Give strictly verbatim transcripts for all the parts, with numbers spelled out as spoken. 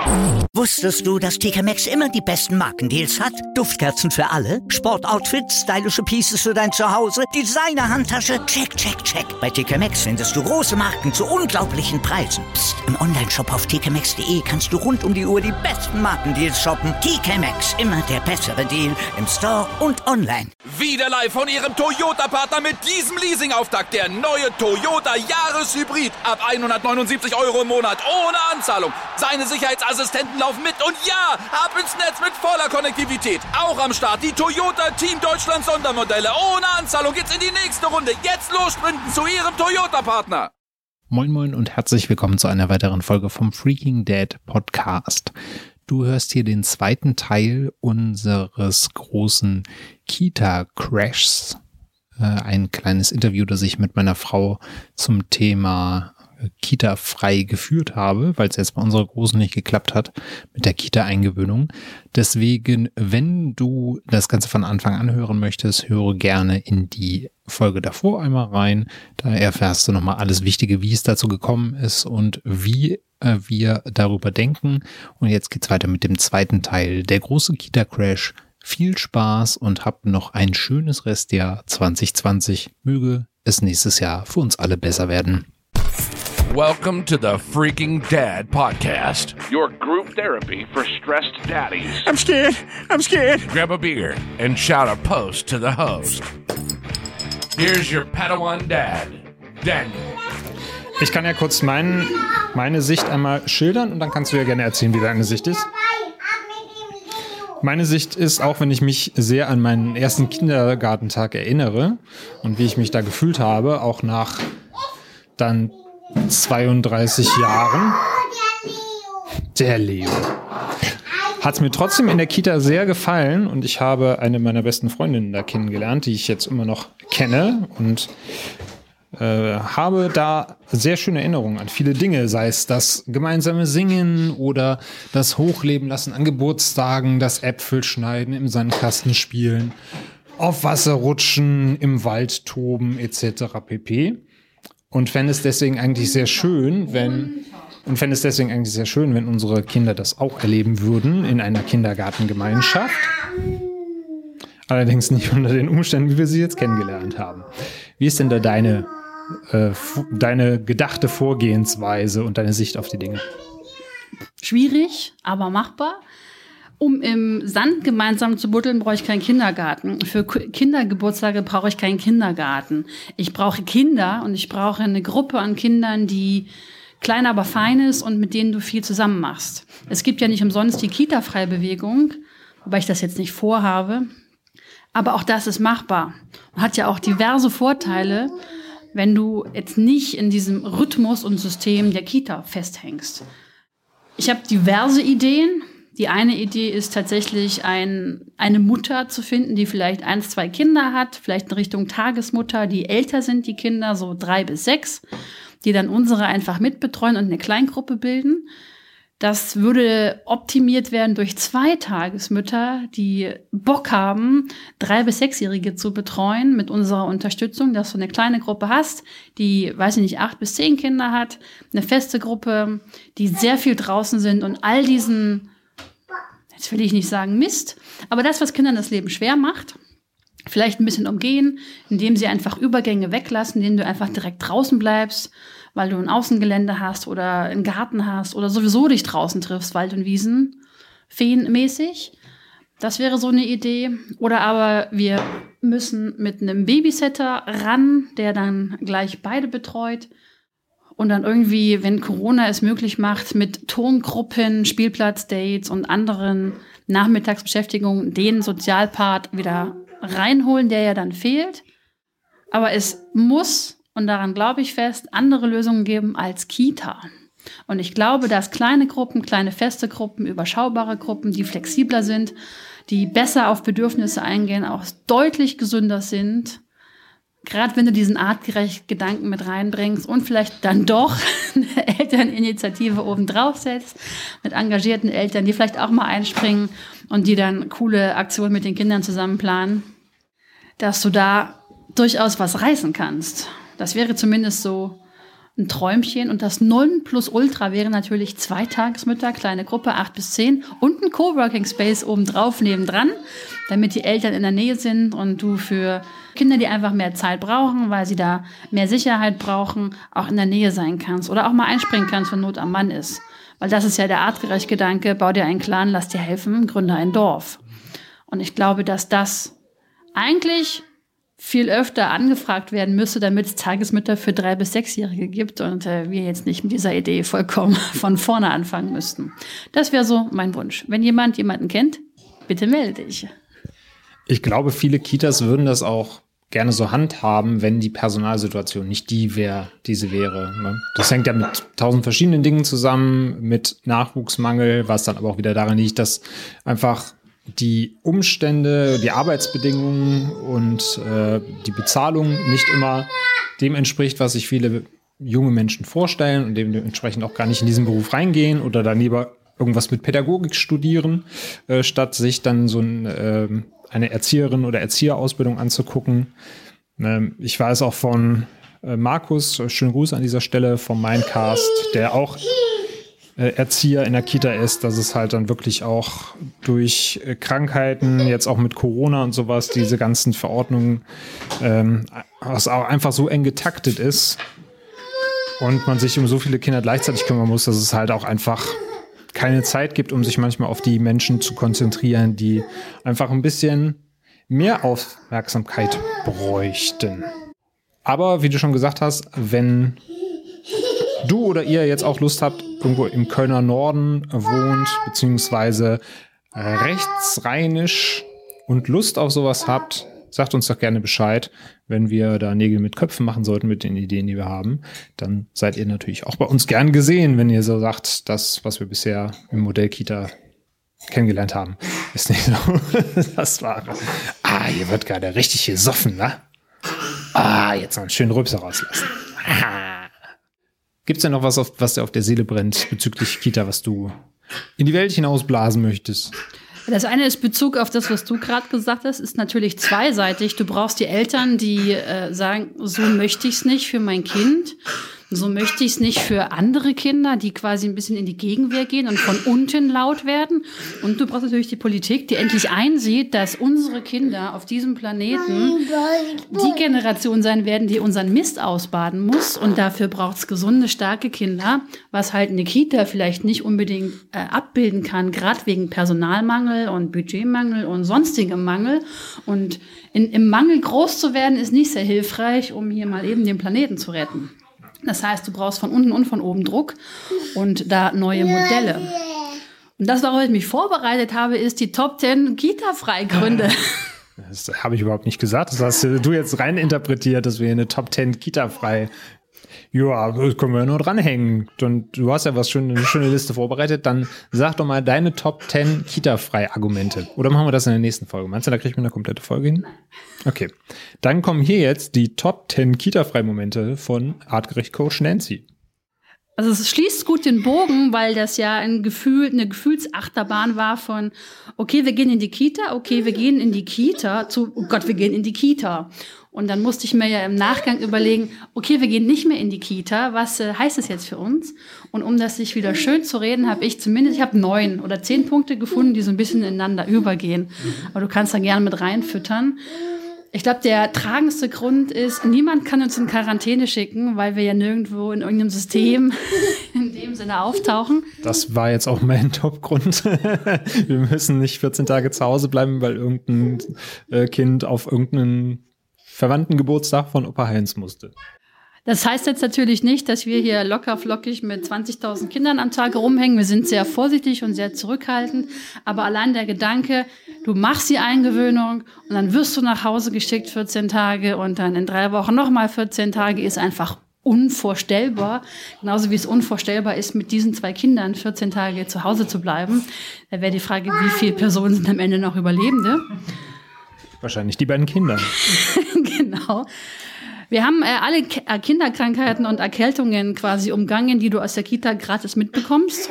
Wusstest du, dass T K Maxx immer die besten Markendeals hat? Duftkerzen für alle, Sportoutfits, stylische Pieces für dein Zuhause, Designer-Handtasche, check, check, check. Bei T K Maxx findest du große Marken zu unglaublichen Preisen. Psst. Im Onlineshop auf t k maxx punkt d e kannst du rund um die Uhr die besten Markendeals shoppen. T K Maxx, immer der bessere Deal im Store und online. Wieder live von Ihrem Toyota-Partner mit diesem Leasing-Auftakt. Der neue Toyota Jahreshybrid. Ab hundertneunundsiebzig Euro im Monat. Ohne Anzahlung. Seine Sicherheitsassistenten laufen mit. Und ja, ab ins Netz mit voller Konnektivität. Auch am Start die Toyota Team Deutschland Sondermodelle. Ohne Anzahlung geht's in die nächste Runde. Jetzt los sprinten zu Ihrem Toyota-Partner. Moin Moin und herzlich willkommen zu einer weiteren Folge vom Freaking Dad Podcast. Du hörst hier den zweiten Teil unseres großen Kita-Crashs. Äh, ein kleines Interview, das ich mit meiner Frau zum Thema Kita-frei geführt habe, weil es jetzt bei unserer Großen nicht geklappt hat mit der Kita-Eingewöhnung. Deswegen, wenn du das Ganze von Anfang an hören möchtest, höre gerne in die Folge davor einmal rein. Da erfährst du nochmal alles Wichtige, wie es dazu gekommen ist und wie äh, wir darüber denken. Und jetzt geht's weiter mit dem zweiten Teil, der große Kita-Crash. Viel Spaß und habt noch ein schönes Restjahr zwanzig zwanzig. Möge es nächstes Jahr für uns alle besser werden. Welcome to the Freaking Dad Podcast. Your group therapy for stressed daddies. I'm scared. I'm scared. Grab a beer and shout a post to the host. Here's your Padawan Dad, Daniel. Ich kann ja kurz mein, meine Sicht einmal schildern und dann kannst du ja gerne erzählen, wie deine Sicht ist. Meine Sicht ist, auch wenn ich mich sehr an meinen ersten Kindergartentag erinnere und wie ich mich da gefühlt habe, auch nach dann zweiunddreißig Jahren, der Leo, hat es mir trotzdem in der Kita sehr gefallen und ich habe eine meiner besten Freundinnen da kennengelernt, die ich jetzt immer noch kenne und äh, habe da sehr schöne Erinnerungen an viele Dinge, sei es das gemeinsame Singen oder das Hochleben lassen an Geburtstagen, das Äpfel schneiden, im Sandkasten spielen, auf Wasser rutschen, im Wald toben et cetera pp. Und fände es deswegen eigentlich sehr schön, wenn und fände es deswegen eigentlich sehr schön, wenn unsere Kinder das auch erleben würden in einer Kindergartengemeinschaft. Allerdings nicht unter den Umständen, wie wir sie jetzt kennengelernt haben. Wie ist denn da deine, äh, deine gedachte Vorgehensweise und deine Sicht auf die Dinge? Schwierig, aber machbar. Um im Sand gemeinsam zu buddeln, brauche ich keinen Kindergarten. Für Kindergeburtstage brauche ich keinen Kindergarten. Ich brauche Kinder und ich brauche eine Gruppe an Kindern, die klein, aber fein ist und mit denen du viel zusammen machst. Es gibt ja nicht umsonst die Kita-Frei-Bewegung, wobei ich das jetzt nicht vorhabe. Aber auch das ist machbar und hat ja auch diverse Vorteile, wenn du jetzt nicht in diesem Rhythmus und System der Kita festhängst. Ich habe diverse Ideen. Die eine Idee ist tatsächlich, ein, eine Mutter zu finden, die vielleicht eins, zwei Kinder hat, vielleicht in Richtung Tagesmutter, die älter sind, die Kinder, so drei bis sechs, die dann unsere einfach mitbetreuen und eine Kleingruppe bilden. Das würde optimiert werden durch zwei Tagesmütter, die Bock haben, drei- bis sechsjährige zu betreuen mit unserer Unterstützung, dass du eine kleine Gruppe hast, die, weiß ich nicht, acht bis zehn Kinder hat, eine feste Gruppe, die sehr viel draußen sind und all diesen, jetzt will ich nicht sagen Mist, aber das, was Kindern das Leben schwer macht, vielleicht ein bisschen umgehen, indem sie einfach Übergänge weglassen, indem du einfach direkt draußen bleibst, weil du ein Außengelände hast oder einen Garten hast oder sowieso dich draußen triffst, Wald und Wiesen, feenmäßig. Das wäre so eine Idee. Oder aber wir müssen mit einem Babysitter ran, der dann gleich beide betreut. Und dann irgendwie, wenn Corona es möglich macht, mit Turngruppen, Spielplatzdates und anderen Nachmittagsbeschäftigungen den Sozialpart wieder reinholen, der ja dann fehlt. Aber es muss, und daran glaube ich fest, andere Lösungen geben als Kita. Und ich glaube, dass kleine Gruppen, kleine feste Gruppen, überschaubare Gruppen, die flexibler sind, die besser auf Bedürfnisse eingehen, auch deutlich gesünder sind, gerade wenn du diesen artgerechten Gedanken mit reinbringst und vielleicht dann doch eine Elterninitiative obendrauf setzt, mit engagierten Eltern, die vielleicht auch mal einspringen und die dann coole Aktionen mit den Kindern zusammen planen, dass du da durchaus was reißen kannst. Das wäre zumindest so ein Träumchen. Und das Nonplusultra wäre natürlich zwei Tagesmütter, kleine Gruppe, acht bis zehn und ein Coworking Space obendrauf, nebendran, damit die Eltern in der Nähe sind und du für Kinder, die einfach mehr Zeit brauchen, weil sie da mehr Sicherheit brauchen, auch in der Nähe sein kannst oder auch mal einspringen kannst, wenn Not am Mann ist. Weil das ist ja der artgerecht Gedanke, bau dir einen Clan, lass dir helfen, gründe ein Dorf. Und ich glaube, dass das eigentlich viel öfter angefragt werden müsste, damit es Tagesmütter für drei- bis sechsjährige gibt und äh, wir jetzt nicht mit dieser Idee vollkommen von vorne anfangen müssten. Das wäre so mein Wunsch. Wenn jemand jemanden kennt, bitte melde dich. Ich glaube, viele Kitas würden das auch gerne so handhaben, wenn die Personalsituation nicht die wäre, die sie wäre. Ne? Das hängt ja mit tausend verschiedenen Dingen zusammen, mit Nachwuchsmangel, was dann aber auch wieder daran liegt, dass einfach die Umstände, die Arbeitsbedingungen und äh, die Bezahlung nicht immer dem entspricht, was sich viele junge Menschen vorstellen und dementsprechend auch gar nicht in diesen Beruf reingehen oder dann lieber irgendwas mit Pädagogik studieren, äh, statt sich dann so ein, äh, eine Erzieherin- oder Erzieherausbildung anzugucken. Ähm, ich weiß auch von äh, Markus, schönen Gruß an dieser Stelle, vom Mindcast, der auch Erzieher in der Kita ist, dass es halt dann wirklich auch durch Krankheiten, jetzt auch mit Corona und sowas, diese ganzen Verordnungen, ähm, was auch einfach so eng getaktet ist und man sich um so viele Kinder gleichzeitig kümmern muss, dass es halt auch einfach keine Zeit gibt, um sich manchmal auf die Menschen zu konzentrieren, die einfach ein bisschen mehr Aufmerksamkeit bräuchten. Aber wie du schon gesagt hast, wenn du oder ihr jetzt auch Lust habt, irgendwo im Kölner Norden wohnt, beziehungsweise rechtsrheinisch und Lust auf sowas habt, sagt uns doch gerne Bescheid. Wenn wir da Nägel mit Köpfen machen sollten mit den Ideen, die wir haben, dann seid ihr natürlich auch bei uns gern gesehen, wenn ihr so sagt, das, was wir bisher im Modell Kita kennengelernt haben, ist nicht so das Wahre. Ah, hier wird gerade richtig gesoffen, ne? Ah, jetzt noch einen schönen Rülpser rauslassen. Gibt es denn noch was, auf, was dir auf der Seele brennt bezüglich Kita, was du in die Welt hinausblasen möchtest? Das eine ist Bezug auf das, was du gerade gesagt hast, ist natürlich zweiseitig. Du brauchst die Eltern, die äh, sagen, so möchte ich es nicht für mein Kind. So möchte ich es nicht für andere Kinder, die quasi ein bisschen in die Gegenwehr gehen und von unten laut werden. Und du brauchst natürlich die Politik, die endlich einsieht, dass unsere Kinder auf diesem Planeten die Generation sein werden, die unseren Mist ausbaden muss. Und dafür braucht es gesunde, starke Kinder, was halt eine Kita vielleicht nicht unbedingt äh, abbilden kann, gerade wegen Personalmangel und Budgetmangel und sonstigem Mangel. Und in, im Mangel groß zu werden, ist nicht sehr hilfreich, um hier mal eben den Planeten zu retten. Das heißt, du brauchst von unten und von oben Druck und da neue Modelle. Und das, worauf ich mich vorbereitet habe, ist die Top zehn Kita-Freigründe. Das habe ich überhaupt nicht gesagt. Das hast du jetzt rein interpretiert, dass wir eine Top zehn Kita-frei. Ja, das können wir nur dranhängen. Und du hast ja was schön, eine schöne Liste vorbereitet. Dann sag doch mal deine Top zehn Kita-frei-Argumente. Oder machen wir das in der nächsten Folge? Meinst du, da kriegt man eine komplette Folge hin? Okay. Dann kommen hier jetzt die Top zehn Kita-frei-Momente von artgerecht Coach Nancy. Also es schließt gut den Bogen, weil das ja ein Gefühl, eine Gefühlsachterbahn war von, okay, wir gehen in die Kita, okay, wir gehen in die Kita, zu, oh Gott, wir gehen in die Kita. Und dann musste ich mir ja im Nachgang überlegen, okay, wir gehen nicht mehr in die Kita, was äh, heißt das jetzt für uns? Und um das sich wieder schön zu reden, habe ich zumindest, ich habe neun oder zehn Punkte gefunden, die so ein bisschen ineinander übergehen. Aber du kannst da gerne mit reinfüttern. Ich glaube, der tragendste Grund ist, niemand kann uns in Quarantäne schicken, weil wir ja nirgendwo in irgendeinem System in dem Sinne auftauchen. Das war jetzt auch mein Top-Grund. Wir müssen nicht vierzehn Tage zu Hause bleiben, weil irgendein äh, Kind auf irgendeinen Verwandtengeburtstag von Opa Heinz musste. Das heißt jetzt natürlich nicht, dass wir hier locker flockig mit zwanzigtausend Kindern am Tag rumhängen. Wir sind sehr vorsichtig und sehr zurückhaltend. Aber allein der Gedanke, du machst die Eingewöhnung und dann wirst du nach Hause geschickt vierzehn Tage und dann in drei Wochen nochmal vierzehn Tage, ist einfach unvorstellbar. Genauso wie es unvorstellbar ist, mit diesen zwei Kindern vierzehn Tage zu Hause zu bleiben. Da wäre die Frage, wie viele Personen sind am Ende noch Überlebende? Wahrscheinlich die beiden Kinder. Genau. Wir haben äh, alle K- Kinderkrankheiten und Erkältungen quasi umgangen, die du aus der Kita gratis mitbekommst.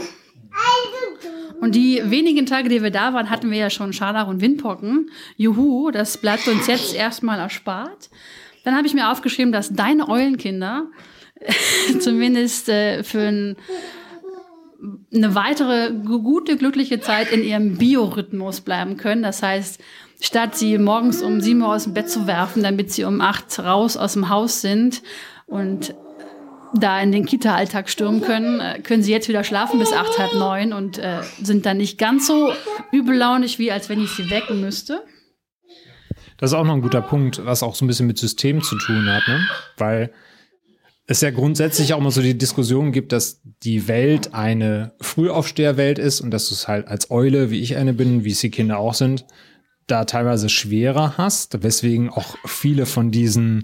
Und die wenigen Tage, die wir da waren, hatten wir ja schon Scharlach und Windpocken. Juhu, das bleibt uns jetzt erstmal erspart. Dann habe ich mir aufgeschrieben, dass deine Eulenkinder zumindest äh, für ein, eine weitere gute, glückliche Zeit in ihrem Biorhythmus bleiben können. Das heißt, statt sie morgens um sieben Uhr aus dem Bett zu werfen, damit sie um acht raus aus dem Haus sind und da in den Kita-Alltag stürmen können, können sie jetzt wieder schlafen bis acht, halb neun und äh, sind dann nicht ganz so übellaunig, wie als wenn ich sie wecken müsste. Das ist auch noch ein guter Punkt, was auch so ein bisschen mit System zu tun hat, ne? Weil es ja grundsätzlich auch immer so die Diskussion gibt, dass die Welt eine Frühaufsteherwelt ist und dass du es halt als Eule, wie ich eine bin, wie es die Kinder auch sind, da teilweise schwerer hast, weswegen auch viele von diesen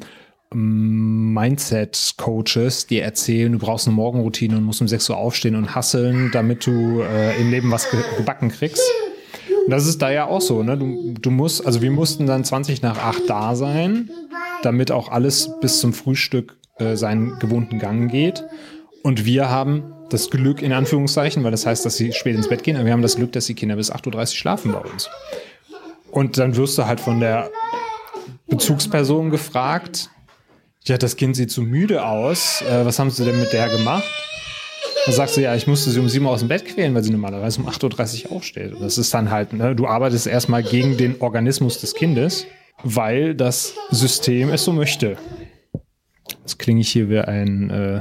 Mindset-Coaches, die erzählen, du brauchst eine Morgenroutine und musst um sechs Uhr aufstehen und hustlen, damit du äh, im Leben was ge- gebacken kriegst. Und das ist da ja auch so, ne? Du, du musst, also wir mussten dann zwanzig nach acht da sein, damit auch alles bis zum Frühstück äh, seinen gewohnten Gang geht. Und wir haben das Glück, in Anführungszeichen, weil das heißt, dass sie spät ins Bett gehen, aber wir haben das Glück, dass die Kinder bis acht Uhr dreißig schlafen bei uns. Und dann wirst du halt von der Bezugsperson gefragt, ja, das Kind sieht so müde aus. Äh, was haben Sie denn mit der gemacht? Dann sagst du, ja, ich musste sie um sieben Uhr aus dem Bett quälen, weil sie normalerweise um acht Uhr dreißig aufsteht. Und das ist dann halt, ne, du arbeitest erstmal gegen den Organismus des Kindes, weil das System es so möchte. Jetzt klinge ich hier wie ein, äh,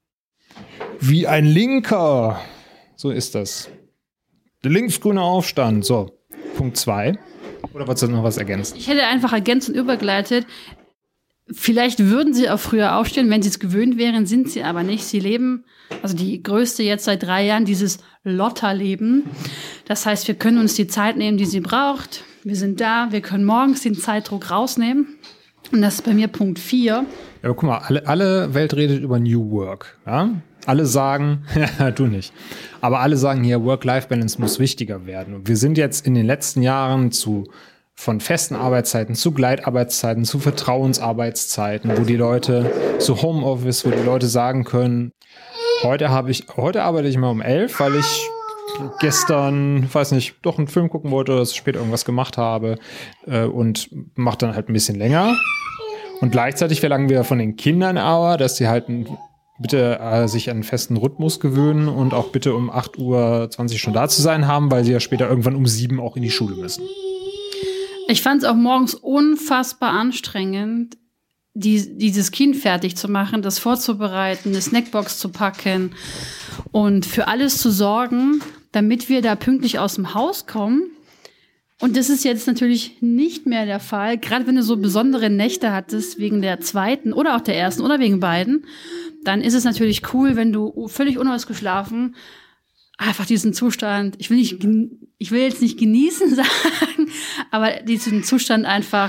wie ein Linker. So ist das. Der linksgrüne Aufstand. So, Punkt zwei. Oder wolltest du noch was ergänzen? Ich hätte einfach ergänzend übergeleitet. Vielleicht würden sie auch früher aufstehen, wenn sie es gewöhnt wären, sind sie aber nicht. Sie leben, also die größte jetzt seit drei Jahren, dieses Lotterleben. Das heißt, wir können uns die Zeit nehmen, die sie braucht. Wir sind da, wir können morgens den Zeitdruck rausnehmen. Und das ist bei mir Punkt vier. Ja, aber guck mal, alle, alle Welt redet über New Work. Ja? Alle sagen, ja, du nicht, aber alle sagen hier, Work-Life-Balance muss wichtiger werden. Und wir sind jetzt in den letzten Jahren zu von festen Arbeitszeiten zu Gleitarbeitszeiten, zu Vertrauensarbeitszeiten, wo die Leute, zu Homeoffice, wo die Leute sagen können, heute habe ich, heute arbeite ich mal um elf, weil ich gestern, weiß nicht, doch einen Film gucken wollte oder später irgendwas gemacht habe äh, und mache dann halt ein bisschen länger. Und gleichzeitig verlangen wir von den Kindern aber, dass sie halt ein, bitte äh, sich an einen festen Rhythmus gewöhnen und auch bitte um acht Uhr zwanzig schon da zu sein haben, weil sie ja später irgendwann um sieben auch in die Schule müssen. Ich fand es auch morgens unfassbar anstrengend, die, dieses Kind fertig zu machen, das vorzubereiten, eine Snackbox zu packen und für alles zu sorgen, damit wir da pünktlich aus dem Haus kommen. Und das ist jetzt natürlich nicht mehr der Fall, gerade wenn du so besondere Nächte hattest, wegen der zweiten oder auch der ersten oder wegen beiden, dann ist es natürlich cool, wenn du völlig unausgeschlafen einfach diesen Zustand, ich will nicht, ich will jetzt nicht genießen sagen, aber diesen Zustand einfach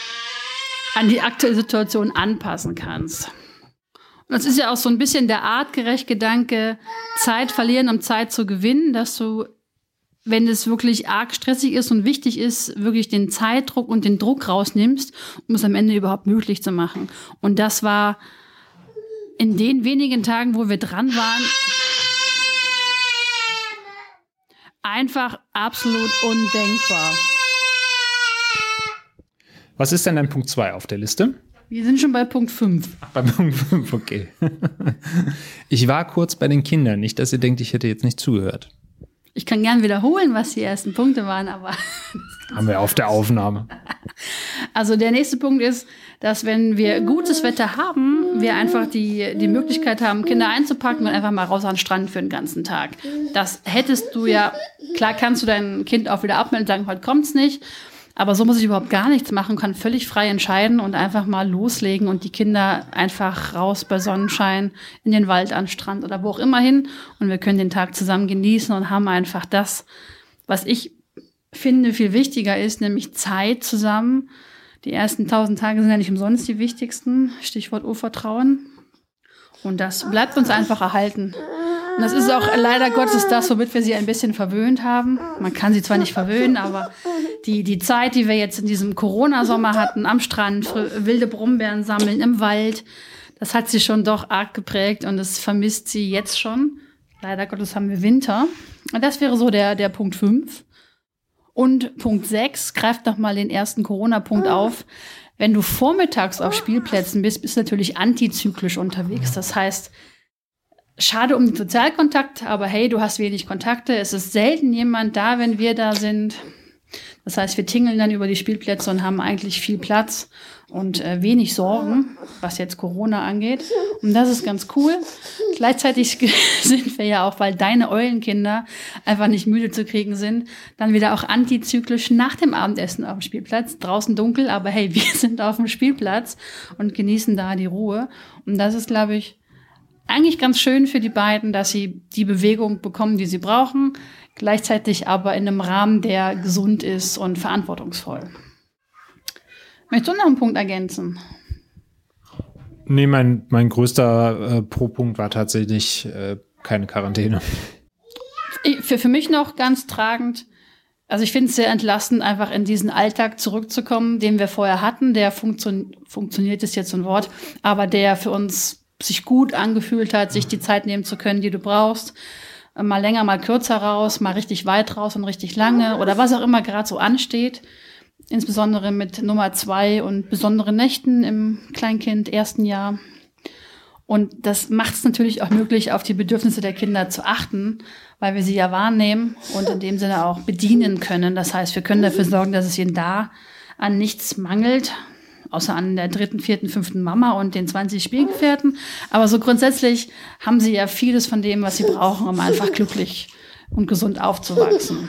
an die aktuelle Situation anpassen kannst. Und das ist ja auch so ein bisschen der artgerecht Gedanke, Zeit verlieren, um Zeit zu gewinnen, dass du, wenn es wirklich arg stressig ist und wichtig ist, wirklich den Zeitdruck und den Druck rausnimmst, um es am Ende überhaupt möglich zu machen. Und das war in den wenigen Tagen, wo wir dran waren, einfach absolut undenkbar. Was ist denn dein Punkt zwei auf der Liste? Wir sind schon bei Punkt fünf. Bei Punkt fünf, okay. Ich war kurz bei den Kindern, nicht, dass ihr denkt, ich hätte jetzt nicht zugehört. Ich kann gern wiederholen, was die ersten Punkte waren, aber haben wir auf der Aufnahme. Also der nächste Punkt ist, dass wenn wir gutes Wetter haben, wir einfach die, die Möglichkeit haben, Kinder einzupacken und einfach mal raus an den Strand für den ganzen Tag. Das hättest du ja, klar kannst du dein Kind auch wieder abmelden und sagen, heute kommt's nicht. Aber so muss ich überhaupt gar nichts machen, kann völlig frei entscheiden und einfach mal loslegen und die Kinder einfach raus bei Sonnenschein in den Wald, an den Strand oder wo auch immer hin. Und wir können den Tag zusammen genießen und haben einfach das, was ich finde viel wichtiger ist, nämlich Zeit zusammen. Die ersten tausend Tage sind ja nicht umsonst die wichtigsten. Stichwort Urvertrauen. Und das bleibt uns einfach erhalten. Und das ist auch leider Gottes das, womit wir sie ein bisschen verwöhnt haben. Man kann sie zwar nicht verwöhnen, aber die, die Zeit, die wir jetzt in diesem Corona-Sommer hatten, am Strand, wilde Brombeeren sammeln, im Wald, das hat sie schon doch arg geprägt und das vermisst sie jetzt schon. Leider Gottes haben wir Winter. Und das wäre so der, der Punkt fünf. Und Punkt sechs greift nochmal den ersten Corona-Punkt auf. Wenn du vormittags auf Spielplätzen bist, bist du natürlich antizyklisch unterwegs. Das heißt, schade um den Sozialkontakt, aber hey, du hast wenig Kontakte. Es ist selten jemand da, wenn wir da sind. Das heißt, wir tingeln dann über die Spielplätze und haben eigentlich viel Platz und äh, wenig Sorgen, was jetzt Corona angeht. Und das ist ganz cool. Gleichzeitig sind wir ja auch, weil deine Eulenkinder einfach nicht müde zu kriegen sind, dann wieder auch antizyklisch nach dem Abendessen auf dem Spielplatz. Draußen dunkel, aber hey, wir sind auf dem Spielplatz und genießen da die Ruhe. Und das ist, glaube ich, eigentlich ganz schön für die beiden, dass sie die Bewegung bekommen, die sie brauchen, gleichzeitig aber in einem Rahmen, der gesund ist und verantwortungsvoll. Möchtest du noch einen Punkt ergänzen? Nee, mein, mein größter äh, Pro-Punkt war tatsächlich äh, keine Quarantäne. Für, für mich noch ganz tragend, also ich finde es sehr entlastend, einfach in diesen Alltag zurückzukommen, den wir vorher hatten. Der funktio- funktioniert, ist jetzt ein Wort, aber der für uns sich gut angefühlt hat, sich die Zeit nehmen zu können, die du brauchst. Mal länger, mal kürzer raus, mal richtig weit raus und richtig lange oder was auch immer gerade so ansteht. Insbesondere mit Nummer zwei und besonderen Nächten im Kleinkind ersten Jahr. Und das macht es natürlich auch möglich, auf die Bedürfnisse der Kinder zu achten, weil wir sie ja wahrnehmen und in dem Sinne auch bedienen können. Das heißt, wir können dafür sorgen, dass es ihnen da an nichts mangelt, außer an der dritten, vierten, fünften Mama und den zwanzig Spielgefährten. Aber so grundsätzlich haben sie ja vieles von dem, was sie brauchen, um einfach glücklich und gesund aufzuwachsen.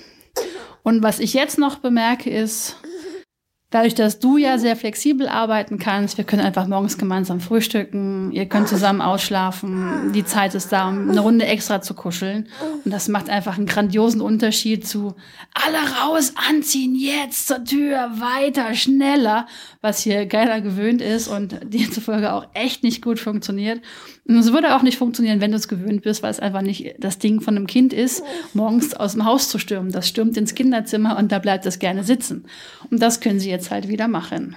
Und was ich jetzt noch bemerke ist, dadurch, dass du ja sehr flexibel arbeiten kannst, wir können einfach morgens gemeinsam frühstücken, ihr könnt zusammen ausschlafen, die Zeit ist da, um eine Runde extra zu kuscheln. Und das macht einfach einen grandiosen Unterschied zu alle raus, anziehen, jetzt zur Tür, weiter, schneller, was hier keiner gewöhnt ist und demzufolge auch echt nicht gut funktioniert. Und es würde auch nicht funktionieren, wenn du es gewöhnt bist, weil es einfach nicht das Ding von einem Kind ist, morgens aus dem Haus zu stürmen. Das stürmt ins Kinderzimmer und da bleibt es gerne sitzen. Und das können sie jetzt halt wieder machen.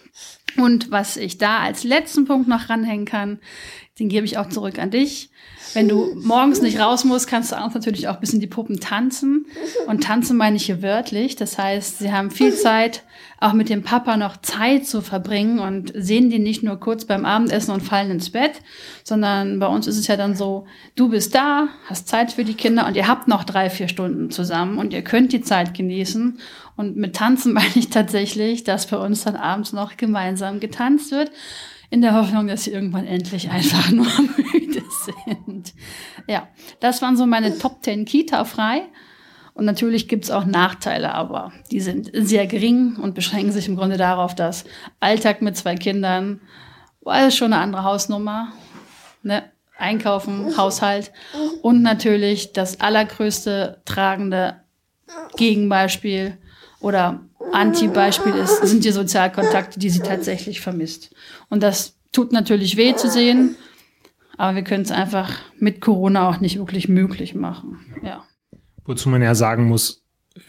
Und was ich da als letzten Punkt noch ranhängen kann, den gebe ich auch zurück an dich. Wenn du morgens nicht raus musst, kannst du auch natürlich auch ein bisschen die Puppen tanzen. Und tanzen meine ich hier wörtlich. Das heißt, sie haben viel Zeit, auch mit dem Papa noch Zeit zu verbringen und sehen die nicht nur kurz beim Abendessen und fallen ins Bett, sondern bei uns ist es ja dann so, du bist da, hast Zeit für die Kinder und ihr habt noch drei, vier Stunden zusammen und ihr könnt die Zeit genießen. Und mit Tanzen meine ich tatsächlich, dass bei uns dann abends noch gemeinsam getanzt wird, in der Hoffnung, dass sie irgendwann endlich einfach nur müde sind. Ja, das waren so meine Top zehn Kita-frei. Und natürlich gibt's auch Nachteile, aber die sind sehr gering und beschränken sich im Grunde darauf, dass Alltag mit zwei Kindern, war es schon eine andere Hausnummer, ne? Einkaufen, Haushalt und natürlich das allergrößte tragende Gegenbeispiel oder Anti-Beispiel ist, sind die Sozialkontakte, die sie tatsächlich vermisst. Und das tut natürlich weh zu sehen, aber wir können es einfach mit Corona auch nicht wirklich möglich machen. Ja. Wozu man ja sagen muss,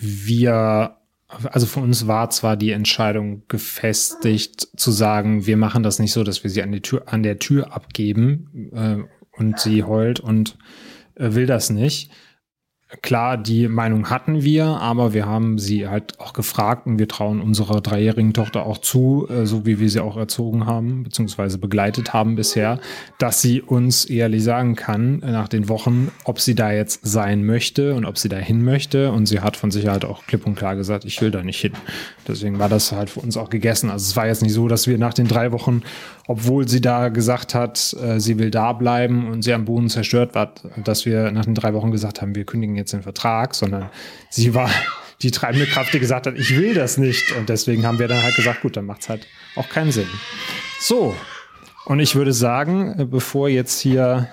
wir, also für uns war zwar die Entscheidung gefestigt, zu sagen, wir machen das nicht so, dass wir sie an die Tür, an der Tür abgeben äh, und sie heult und äh, will das nicht. Klar, die Meinung hatten wir, aber wir haben sie halt auch gefragt und wir trauen unserer dreijährigen Tochter auch zu, so wie wir sie auch erzogen haben, beziehungsweise begleitet haben bisher, dass sie uns ehrlich sagen kann nach den Wochen, ob sie da jetzt sein möchte und ob sie da hin möchte. Und sie hat von sich halt auch klipp und klar gesagt, ich will da nicht hin. Deswegen war das halt für uns auch gegessen. Also es war jetzt nicht so, dass wir nach den drei Wochen, obwohl sie da gesagt hat, sie will da bleiben und sie am Boden zerstört war, dass wir nach den drei Wochen gesagt haben, wir kündigen jetzt den Vertrag, sondern sie war die treibende Kraft, die gesagt hat, ich will das nicht. Und deswegen haben wir dann halt gesagt, gut, dann macht es halt auch keinen Sinn. So, und ich würde sagen, bevor jetzt hier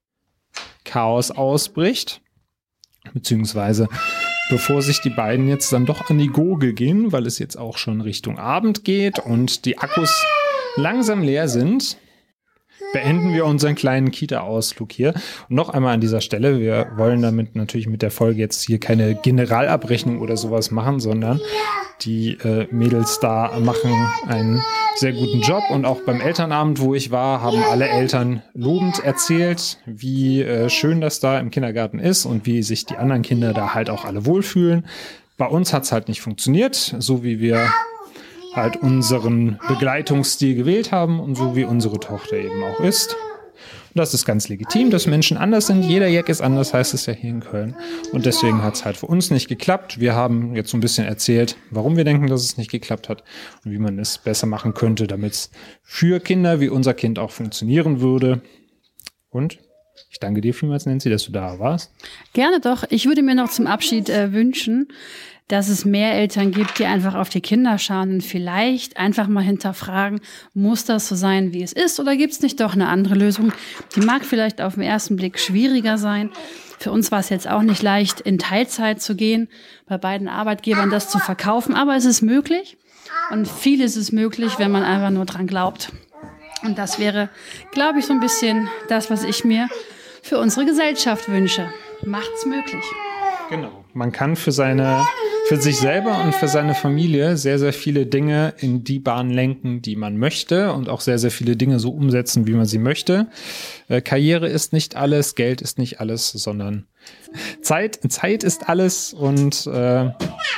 Chaos ausbricht, beziehungsweise bevor sich die beiden jetzt dann doch an die Gurgel gehen, weil es jetzt auch schon Richtung Abend geht und die Akkus langsam leer sind, beenden wir unseren kleinen Kita-Ausflug hier. Und noch einmal an dieser Stelle, wir wollen damit natürlich mit der Folge jetzt hier keine Generalabrechnung oder sowas machen, sondern die äh, Mädels da machen einen sehr guten Job. Und auch beim Elternabend, wo ich war, haben alle Eltern lobend erzählt, wie äh, schön das da im Kindergarten ist und wie sich die anderen Kinder da halt auch alle wohlfühlen. Bei uns hat es halt nicht funktioniert, so wie wir halt unseren Begleitungsstil gewählt haben und so wie unsere Tochter eben auch ist. Und das ist ganz legitim, dass Menschen anders sind. Jeder Jack ist anders, heißt es ja hier in Köln. Und deswegen hat es halt für uns nicht geklappt. Wir haben jetzt so ein bisschen erzählt, warum wir denken, dass es nicht geklappt hat und wie man es besser machen könnte, damit es für Kinder wie unser Kind auch funktionieren würde. Und ich danke dir vielmals, Nancy, dass du da warst. Gerne doch. Ich würde mir noch zum Abschied äh, wünschen, dass es mehr Eltern gibt, die einfach auf die Kinder schauen und vielleicht einfach mal hinterfragen, muss das so sein, wie es ist, oder gibt es nicht doch eine andere Lösung? Die mag vielleicht auf den ersten Blick schwieriger sein. Für uns war es jetzt auch nicht leicht, in Teilzeit zu gehen, bei beiden Arbeitgebern das zu verkaufen, aber es ist möglich und viel ist es möglich, wenn man einfach nur dran glaubt. Und das wäre, glaube ich, so ein bisschen das, was ich mir für unsere Gesellschaft wünsche. Macht's möglich. Genau. Man kann für seine, für sich selber und für seine Familie sehr, sehr viele Dinge in die Bahn lenken, die man möchte und auch sehr, sehr viele Dinge so umsetzen, wie man sie möchte. Äh, Karriere ist nicht alles, Geld ist nicht alles, sondern Zeit, Zeit ist alles und äh,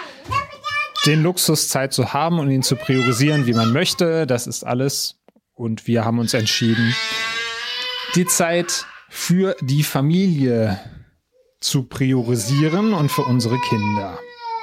den Luxus, Zeit zu haben und ihn zu priorisieren, wie man möchte, das ist alles. Und wir haben uns entschieden, die Zeit für die Familie zu priorisieren und für unsere Kinder.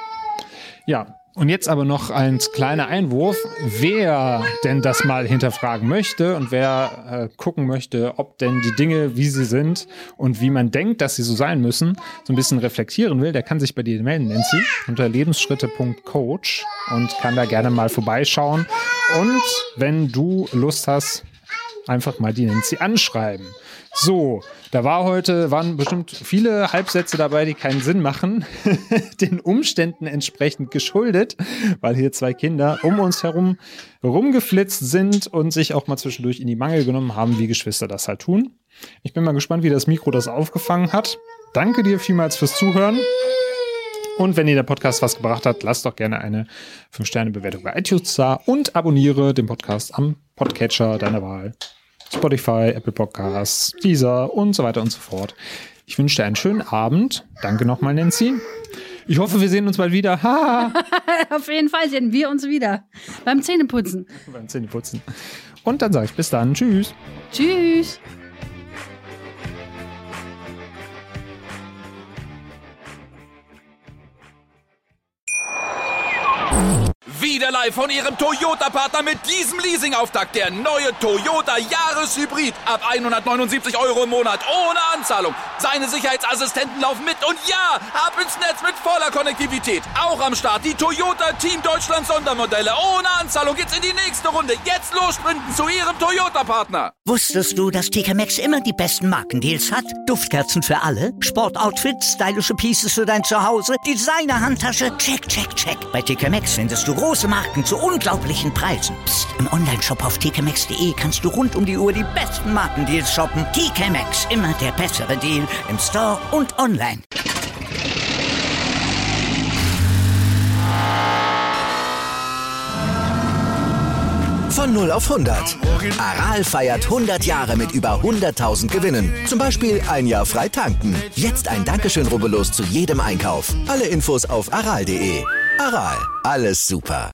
Ja, und jetzt aber noch ein kleiner Einwurf. Wer denn das mal hinterfragen möchte und wer äh, gucken möchte, ob denn die Dinge, wie sie sind und wie man denkt, dass sie so sein müssen, so ein bisschen reflektieren will, der kann sich bei dir melden, Nancy, unter lebensschritte punkt coach und kann da gerne mal vorbeischauen. Und wenn du Lust hast, einfach mal die Nancy anschreiben. So, da war heute, waren bestimmt viele Halbsätze dabei, die keinen Sinn machen, den Umständen entsprechend geschuldet, weil hier zwei Kinder um uns herum rumgeflitzt sind und sich auch mal zwischendurch in die Mangel genommen haben, wie Geschwister das halt tun. Ich bin mal gespannt, wie das Mikro das aufgefangen hat. Danke dir vielmals fürs Zuhören. Und wenn dir der Podcast was gebracht hat, lass doch gerne eine fünf Sterne Bewertung bei iTunes da und abonniere den Podcast am Podcatcher deiner Wahl. Spotify, Apple Podcasts, Deezer und so weiter und so fort. Ich wünsche dir einen schönen Abend. Danke nochmal, Nancy. Ich hoffe, wir sehen uns bald wieder. Auf jeden Fall sehen wir uns wieder. Beim Zähneputzen. Beim Zähneputzen. Und dann sage ich bis dann. Tschüss. Tschüss. Wieder live von Ihrem Toyota-Partner mit diesem Leasing-Auftakt. Der neue Toyota Jahreshybrid. Ab hundertneunundsiebzig Euro im Monat. Ohne Anzahlung. Seine Sicherheitsassistenten laufen mit. Und ja, ab ins Netz mit voller Konnektivität. Auch am Start die Toyota Team Deutschland Sondermodelle. Ohne Anzahlung geht's in die nächste Runde. Jetzt los sprinten zu Ihrem Toyota-Partner. Wusstest du, dass T K Maxx immer die besten Markendeals hat? Duftkerzen für alle, Sportoutfits, stylische Pieces für dein Zuhause, Designer-Handtasche, check, check, check. Bei T K Maxx findest du große Marken zu unglaublichen Preisen. Psst. Im Onlineshop auf t k maxx punkt de kannst du rund um die Uhr die besten Markendeals shoppen. T K Maxx, immer der bessere Deal im Store und online. Von null auf hundert. Aral feiert hundert Jahre mit über hunderttausend Gewinnen. Zum Beispiel ein Jahr frei tanken. Jetzt ein Dankeschön, rubbellos zu jedem Einkauf. Alle Infos auf aral punkt de. Aral, alles super.